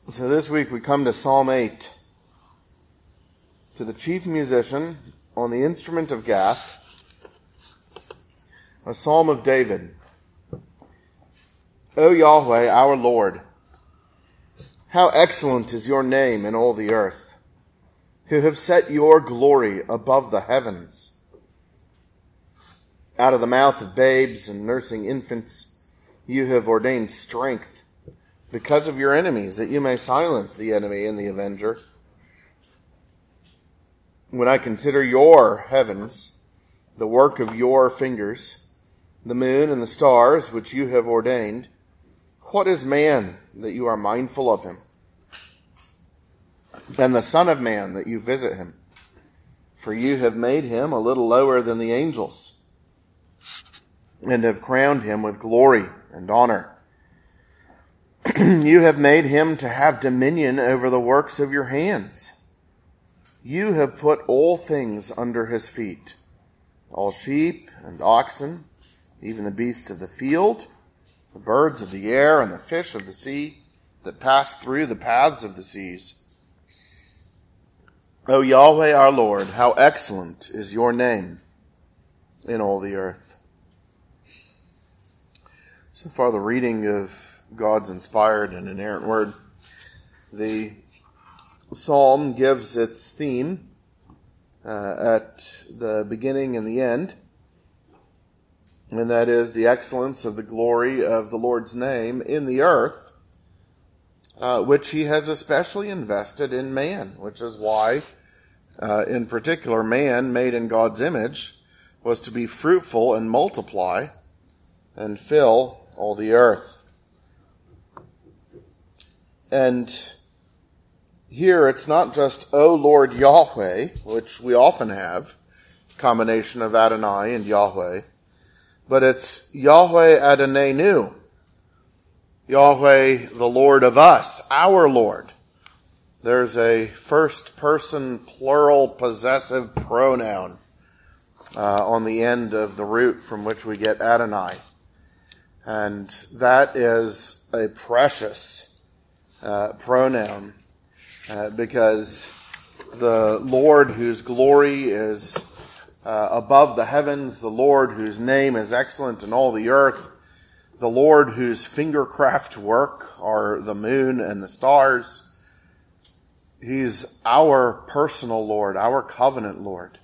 So this week we come to Psalm 8. To the chief musician on the instrument of Gath, a psalm of David. O Yahweh, our Lord, how excellent is your name in all the earth, who have set your glory above the heavens. Out of the mouth of babes and nursing infants, you have ordained strength because of your enemies, that you may silence the enemy and the avenger. When I consider your heavens, the work of your fingers, the moon and the stars which you have ordained, what is man that you are mindful of him? And the Son of Man that you visit him? For you have made him a little lower than the angels, and have crowned him with glory and honor. You have made him to have dominion over the works of your hands. You have put all things under his feet, all sheep and oxen, even the beasts of the field, the birds of the air and the fish of the sea that pass through the paths of the seas. O Yahweh our Lord, how excellent is your name in all the earth. So far the reading of God's inspired and inerrant word. The psalm gives its theme at the beginning and the end, and that is the excellence of the glory of the Lord's name in the earth, which he has especially invested in man, which is why, in particular, man made in God's image was to be fruitful and multiply and fill all the earth. And here it's not just, O Lord Yahweh, which we often have, combination of Adonai and Yahweh, but it's Yahweh Adonenu, Yahweh the Lord of us, our Lord. There's a first person plural possessive pronoun on the end of the root from which we get Adonai. And that is a precious pronoun because the Lord whose glory is above the heavens, the Lord whose name is excellent in all the earth, the Lord whose fingercraft work are the moon and the stars, he's our personal Lord, our covenant Lord.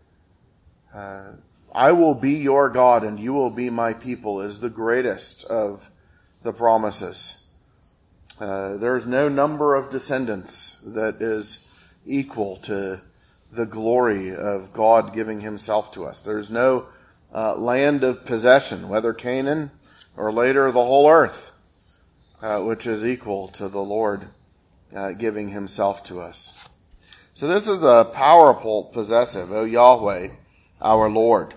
I will be your God and you will be my people is the greatest of the promises. There's no number of descendants that is equal to the glory of God giving himself to us. There's no land of possession, whether Canaan or later the whole earth, which is equal to the Lord giving himself to us. So this is a powerful possessive, O Yahweh, our Lord.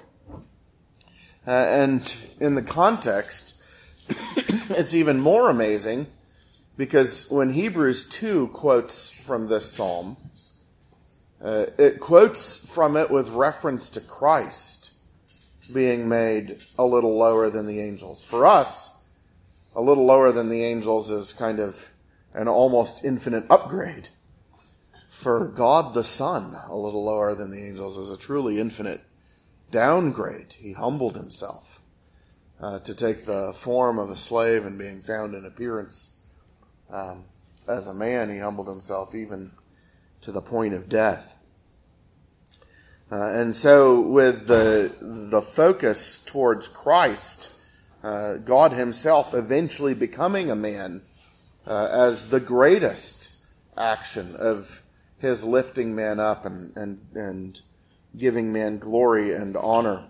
And in the context, it's even more amazing because when Hebrews 2 quotes from this psalm, it quotes from it with reference to Christ being made a little lower than the angels. For us, a little lower than the angels is kind of an almost infinite upgrade. For God the Son, a little lower than the angels is a truly infinite downgrade. He humbled himself to take the form of a slave, and being found in appearance as a man, he humbled himself even to the point of death. And so with the focus towards Christ, God himself eventually becoming a man as the greatest action of his lifting man up and giving man glory and honor.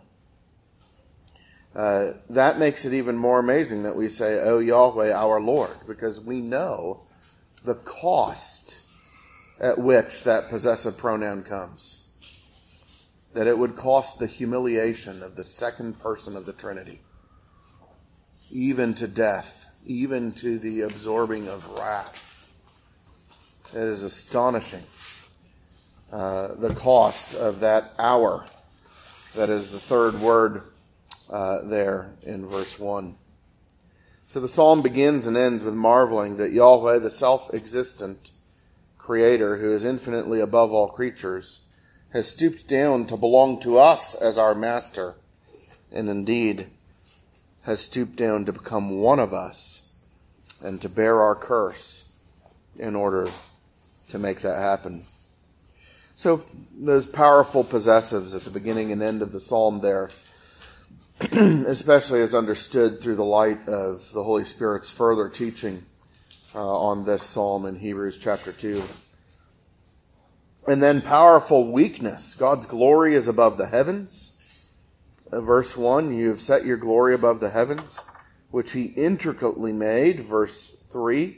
That makes it even more amazing that we say, O Yahweh, our Lord, because we know the cost at which that possessive pronoun comes. That it would cost the humiliation of the second person of the Trinity, even to death, even to the absorbing of wrath. It is astonishing, the cost of that hour. That is the third word there in verse 1. So the psalm begins and ends with marveling that Yahweh, the self-existent Creator, who is infinitely above all creatures, has stooped down to belong to us as our master, and indeed has stooped down to become one of us and to bear our curse in order to make that happen. So those powerful possessives at the beginning and end of the psalm there, especially as understood through the light of the Holy Spirit's further teaching on this psalm in Hebrews chapter 2. And then powerful weakness. God's glory is above the heavens. Verse 1, you have set your glory above the heavens, which he intricately made. Verse 3,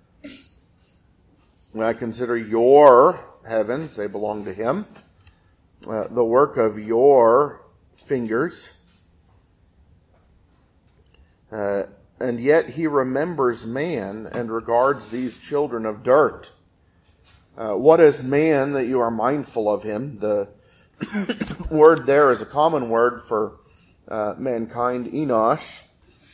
when I consider your heavens, they belong to him, the work of your fingers. And yet he remembers man and regards these children of dirt. What is man that you are mindful of him? The word there is a common word for mankind, Enosh.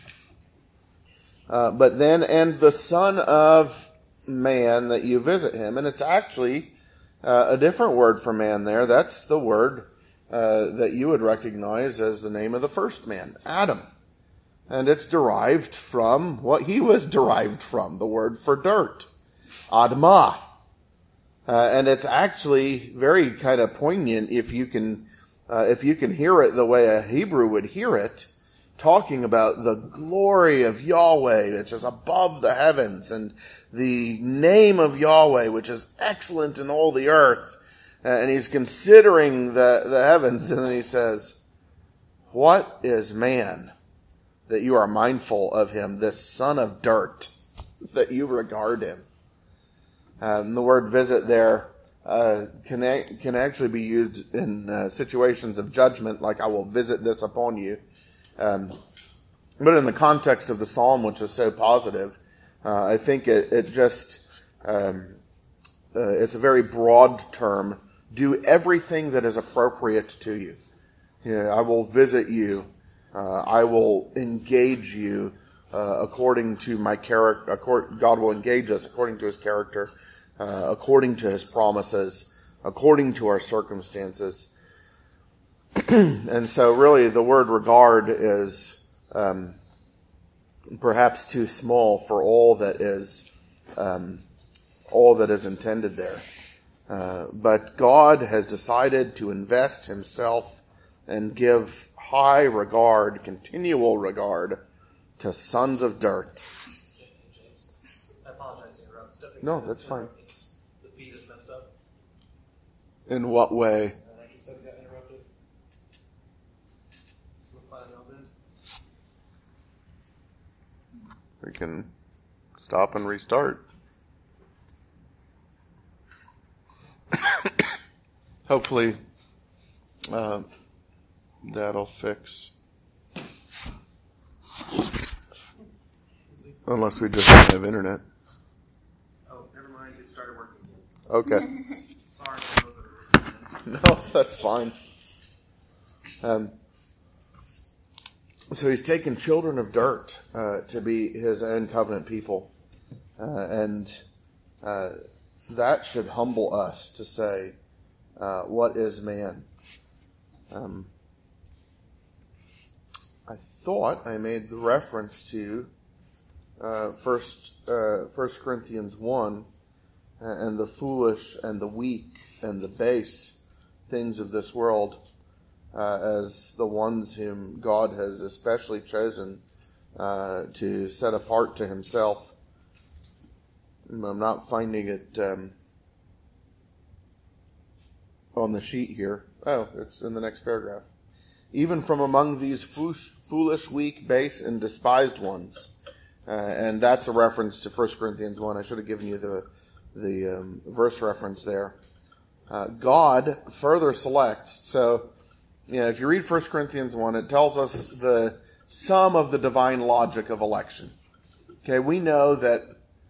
But then, and the son of man that you visit him. And it's actually a different word for man there. That's the word that you would recognize as the name of the first man, Adam. And it's derived from what he was derived from, the word for dirt, Admah. And it's actually very kind of poignant if you can hear it the way a Hebrew would hear it, talking about the glory of Yahweh, which is above the heavens, and the name of Yahweh, which is excellent in all the earth. And he's considering the heavens, and then he says, what is man that you are mindful of him, this son of dirt, that you regard him? The word visit there can actually be used in situations of judgment, like I will visit this upon you. But in the context of the psalm, which is so positive, I think it's a very broad term. Do everything that is appropriate to you. I will visit you. I will engage you according to my character. God will engage us according to his character, according to his promises, according to our circumstances. And so really the word regard is perhaps too small for all that is intended there. But God has decided to invest himself and give high regard, continual regard, to sons of dirt. James, I apologize to interrupt. Stepping No, that's fine. The feed is messed up. In what way? I actually said we got interrupted. We're filing those in. We can stop and restart. Hopefully, that'll fix. Unless we just don't have internet. Oh, never mind. It started working. Okay. Sorry for those that are listening. No, that's fine. So he's taken children of dirt to be his own covenant people. And that should humble us to say, what is man? I thought I made the reference to 1 Corinthians 1 and the foolish and the weak and the base things of this world as the ones whom God has especially chosen to set apart to himself. I'm not finding it on the sheet here. Oh, it's in the next paragraph. Even from among these foolish, weak, base, and despised ones. And that's a reference to 1 Corinthians 1. I should have given you the verse reference there. God further selects. So, if you read 1 Corinthians 1, it tells us the sum of the divine logic of election. Okay, we know that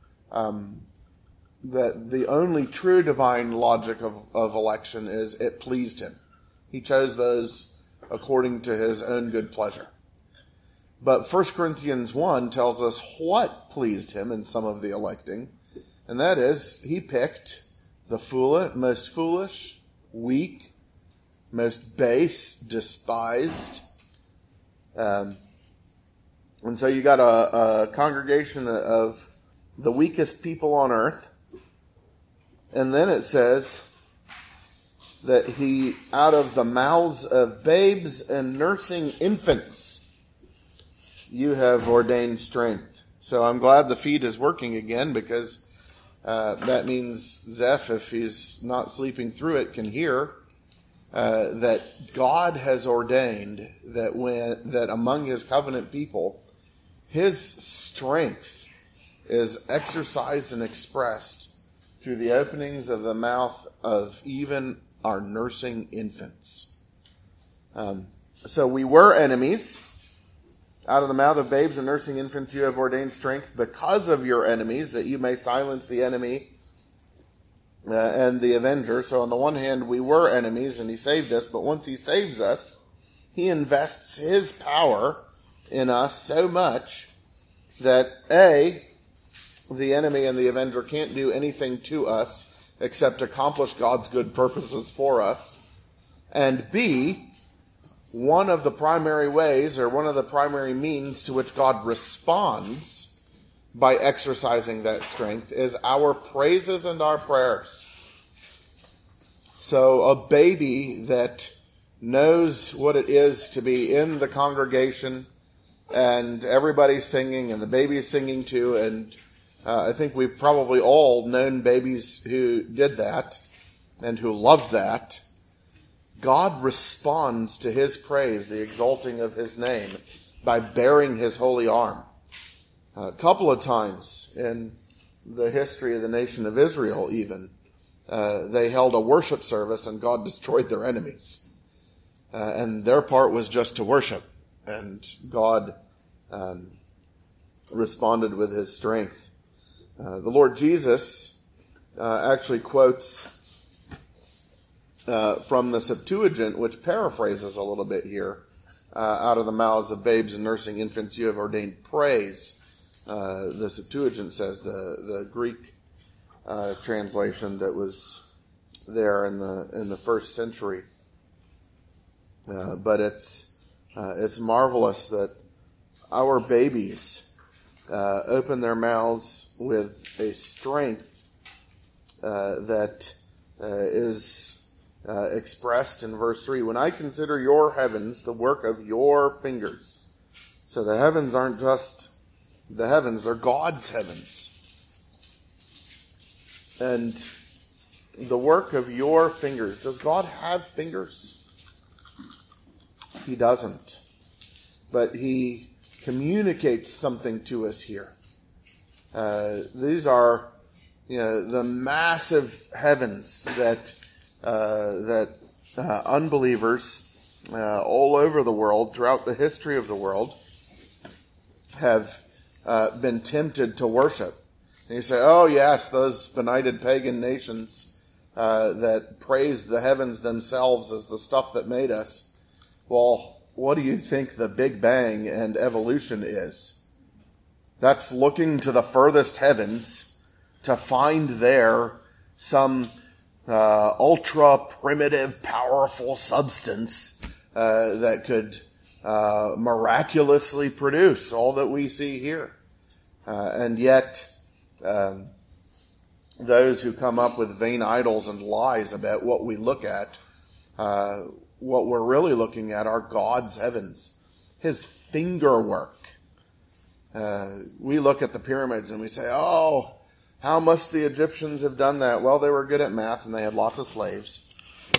the only true divine logic of election is it pleased him. He chose those according to his own good pleasure. But 1 Corinthians 1 tells us what pleased him in some of the electing. And that is, he picked the most foolish, weak, most base, despised. And so you got a congregation of the weakest people on earth. And then it says that he, out of the mouths of babes and nursing infants, you have ordained strength. So I'm glad the feed is working again, because that means Zeph, if he's not sleeping through it, can hear that God has ordained that among his covenant people, his strength is exercised and expressed through the openings of the mouth of even our nursing infants. So we were enemies. Out of the mouth of babes and nursing infants you have ordained strength because of your enemies, that you may silence the enemy and the avenger. So on the one hand, we were enemies and he saved us, but once he saves us, he invests his power in us so much that the enemy and the avenger can't do anything to us except accomplish God's good purposes for us. And B, one of the primary ways, or one of the primary means to which God responds by exercising that strength, is our praises and our prayers. So a baby that knows what it is to be in the congregation and everybody's singing and the baby's singing too, and I think we've probably all known babies who did that and who loved that. God responds to his praise, the exalting of his name, by baring his holy arm. A couple of times in the history of the nation of Israel even, they held a worship service and God destroyed their enemies. And their part was just to worship. And God responded with his strength. The Lord Jesus actually quotes from the Septuagint, which paraphrases a little bit here. Out of the mouths of babes and nursing infants you have ordained praise. The Septuagint says, the Greek translation that was there in the first century. But it's marvelous that our babies open their mouths with a strength that is expressed in verse 3. When I consider your heavens, the work of your fingers. So the heavens aren't just the heavens, they're God's heavens. And the work of your fingers. Does God have fingers? He doesn't. But he communicates something to us here. These are, the massive heavens that unbelievers all over the world, throughout the history of the world, have been tempted to worship. And you say, oh yes, those benighted pagan nations that praised the heavens themselves as the stuff that made us. Well, what do you think the Big Bang and evolution is? That's looking to the furthest heavens to find there some ultra primitive, powerful substance that could miraculously produce all that we see here. And yet, those who come up with vain idols and lies about what we look at, what we're really looking at are God's heavens, his finger work. We look at the pyramids and we say, oh, how must the Egyptians have done that? Well, they were good at math and they had lots of slaves.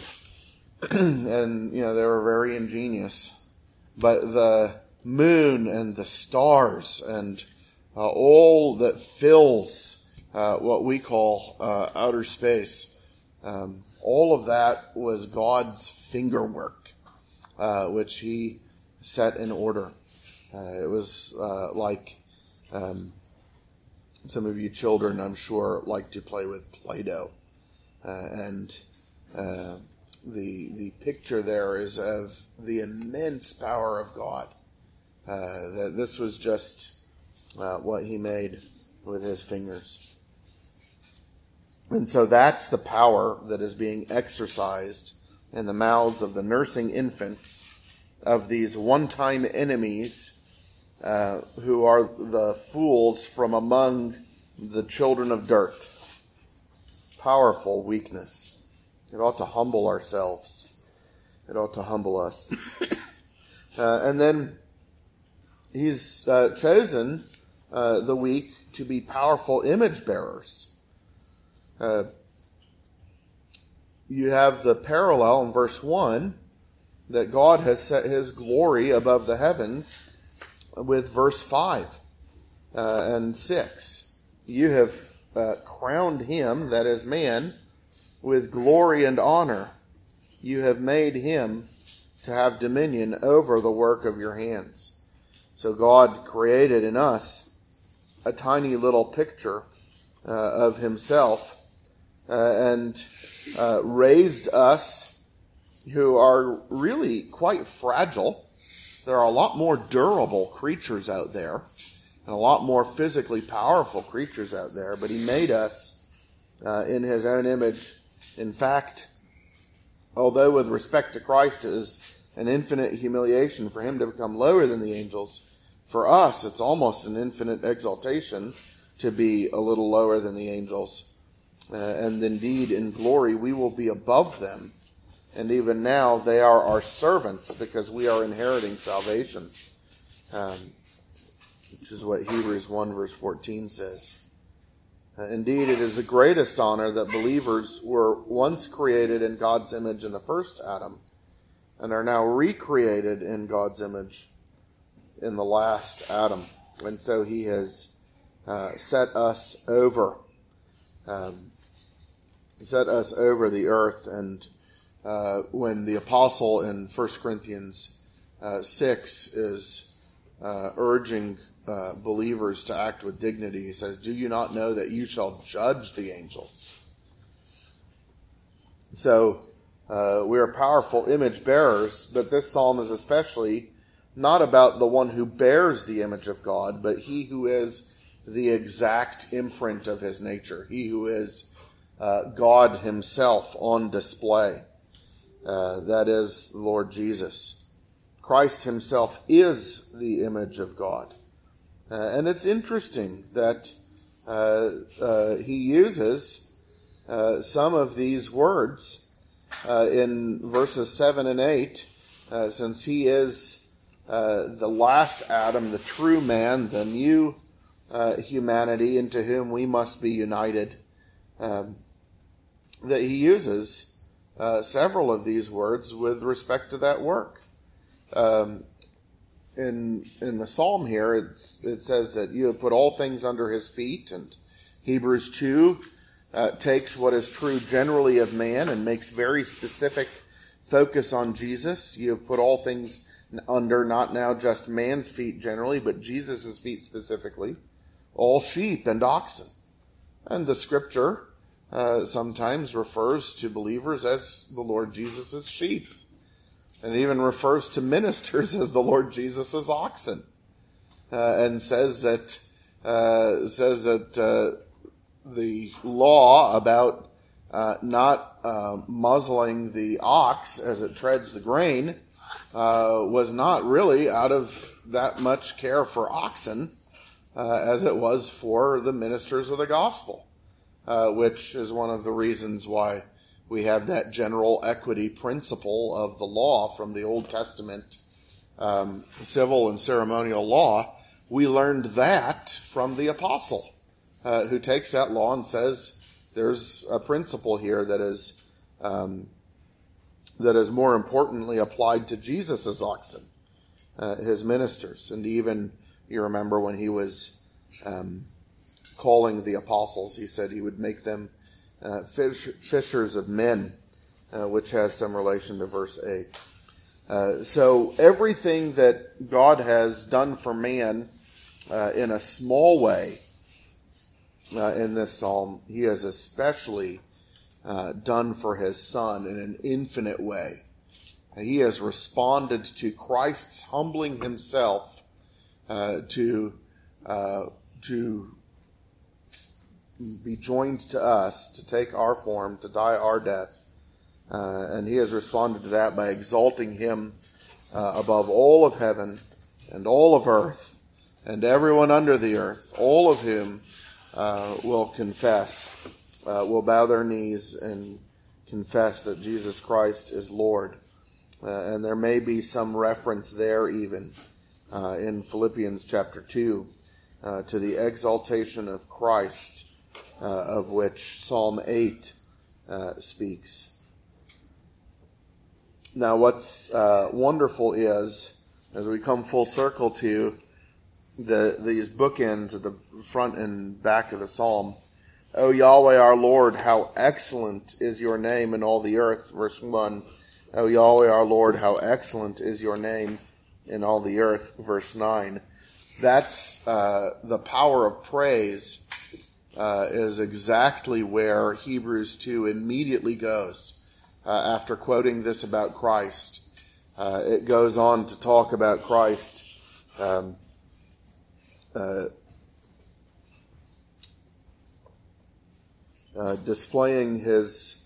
And, they were very ingenious. But the moon and the stars and all that fills what we call outer space, all of that was God's finger work, which he set in order. It was like some of you children, I'm sure, like to play with Play-Doh. And the picture there is of the immense power of God. that this was just what he made with his fingers. And so that's the power that is being exercised in the mouths of the nursing infants of these one-time enemies who are the fools from among the children of dirt. Powerful weakness. It ought to humble ourselves. It ought to humble us. And then he's chosen the weak to be powerful image bearers. You have the parallel in verse 1 that God has set his glory above the heavens with verse 5 and 6. You have crowned him, that is man, with glory and honor. You have made him to have dominion over the work of your hands. So God created in us a tiny little picture of himself and raised us, who are really quite fragile. There are a lot more durable creatures out there and a lot more physically powerful creatures out there, but he made us in his own image. In fact, although with respect to Christ it is an infinite humiliation for him to become lower than the angels, for us it's almost an infinite exaltation to be a little lower than the angels. And indeed, in glory, we will be above them. And even now, they are our servants because we are inheriting salvation, which is what Hebrews 1 verse 14 says. Indeed, it is the greatest honor that believers were once created in God's image in the first Adam and are now recreated in God's image in the last Adam. And so he has set us over the earth. And when the apostle in 1 Corinthians 6 is urging believers to act with dignity, he says, "Do you not know that you shall judge the angels?" So we are powerful image bearers, but this psalm is especially not about the one who bears the image of God, but he who is the exact imprint of his nature, he who is God himself on display. That is the Lord Jesus. Christ himself is the image of God. And it's interesting that he uses some of these words in verses 7 and 8, since he is the last Adam, the true man, the new humanity into whom we must be united, that he uses several of these words with respect to that work. In the psalm here, it says that you have put all things under his feet, and Hebrews 2 takes what is true generally of man and makes very specific focus on Jesus. You have put all things under, not now just man's feet generally, but Jesus' feet specifically, all sheep and oxen. And the scripture sometimes refers to believers as the Lord Jesus' sheep, and even refers to ministers as the Lord Jesus' oxen, and says that the law about not muzzling the ox as it treads the grain was not really out of that much care for oxen as it was for the ministers of the gospel, which is one of the reasons why we have that general equity principle of the law from the Old Testament civil and ceremonial law. We learned that from the apostle, who takes that law and says there's a principle here that is more importantly applied to Jesus' oxen, his ministers. And even, you remember when he was calling the apostles, he said he would make them fishers of men, which has some relation to verse 8. So everything that God has done for man in a small way in this psalm, he has especially done for his Son in an infinite way. He has responded to Christ's humbling himself to be joined to us, to take our form, to die our death. And he has responded to that by exalting him above all of heaven and all of earth and everyone under the earth, all of whom will confess, will bow their knees and confess that Jesus Christ is Lord. And there may be some reference there even in Philippians chapter 2 to the exaltation of Christ, of which Psalm 8 speaks. Now what's wonderful is, as we come full circle to these bookends at the front and back of the psalm, O Yahweh our Lord, how excellent is your name in all the earth, verse 1. O Yahweh our Lord, how excellent is your name in all the earth, verse 9. That's the power of praise is exactly where Hebrews 2 immediately goes. After quoting this about Christ, it goes on to talk about Christ displaying his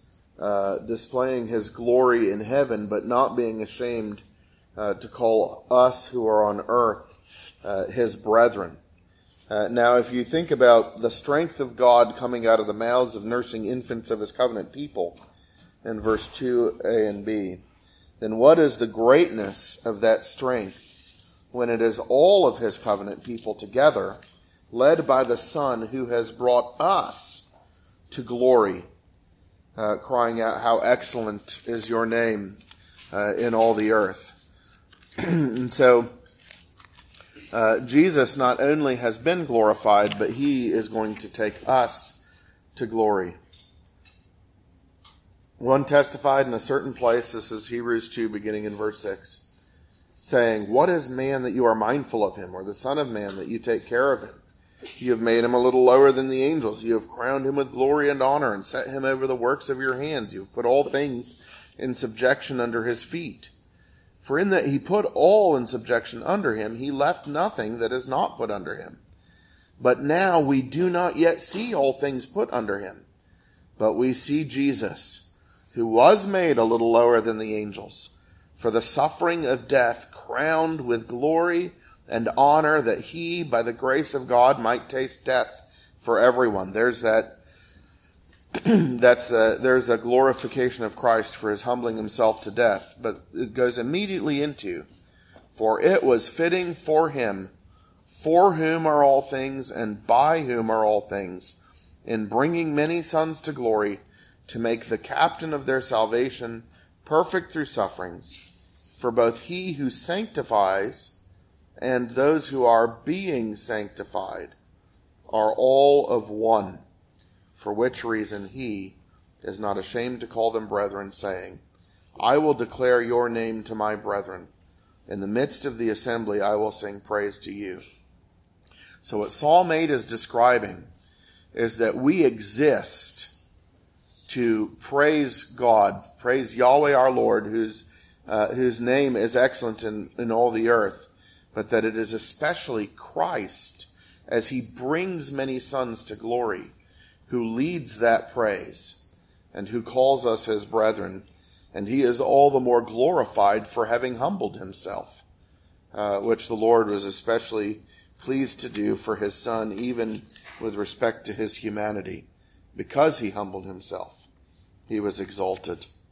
glory in heaven, but not being ashamed to call us who are on earth his brethren. Now, if you think about the strength of God coming out of the mouths of nursing infants of his covenant people, in verse 2a and b, then what is the greatness of that strength when it is all of his covenant people together, led by the Son who has brought us to glory, crying out, how excellent is your name in all the earth. And so Jesus not only has been glorified, but he is going to take us to glory. One testified in a certain place, this is Hebrews 2, beginning in verse 6, saying, what is man that you are mindful of him, or the son of man that you take care of him? You have made him a little lower than the angels. You have crowned him with glory and honor and set him over the works of your hands. You have put all things in subjection under his feet. For in that he put all in subjection under him, he left nothing that is not put under him. But now we do not yet see all things put under him. But we see Jesus, who was made a little lower than the angels, for the suffering of death, crowned with glory and honor, that he, by the grace of God, might taste death for everyone. There's that. There's a glorification of Christ for his humbling himself to death. But it goes immediately into, for it was fitting for him, for whom are all things, and by whom are all things, in bringing many sons to glory, to make the captain of their salvation perfect through sufferings. For both he who sanctifies and those who are being sanctified are all of one, for which reason he is not ashamed to call them brethren, saying, I will declare your name to my brethren. In the midst of the assembly I will sing praise to you. So what Psalm 8 is describing is that we exist to praise God, praise Yahweh our Lord, whose name is excellent in all the earth, but that it is especially Christ, as he brings many sons to glory, who leads that praise and who calls us his brethren. And he is all the more glorified for having humbled himself, which the Lord was especially pleased to do for his Son, even with respect to his humanity. Because he humbled himself, he was exalted.